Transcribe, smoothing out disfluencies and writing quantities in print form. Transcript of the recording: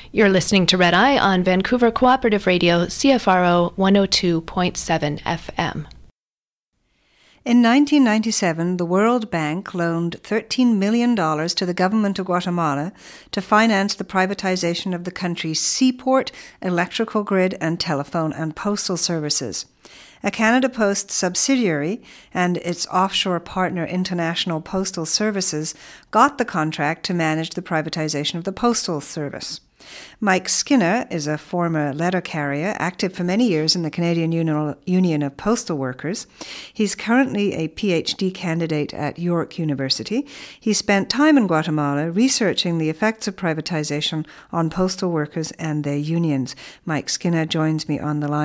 You're listening to Red Eye on Vancouver Cooperative Radio, CFRO 102.7 FM. In 1997, the World Bank loaned $13 million to the government of Guatemala to finance the privatization of the country's seaport, electrical grid, and telephone and postal services. A Canada Post subsidiary and its offshore partner International Postal Services got the contract to manage the privatization of the postal service. Mike Skinner is a former letter carrier, active for many years in the Canadian Union of Postal Workers. He's currently a PhD candidate at York University. He spent time in Guatemala researching the effects of privatization on postal workers and their unions. Mike Skinner joins me on the line.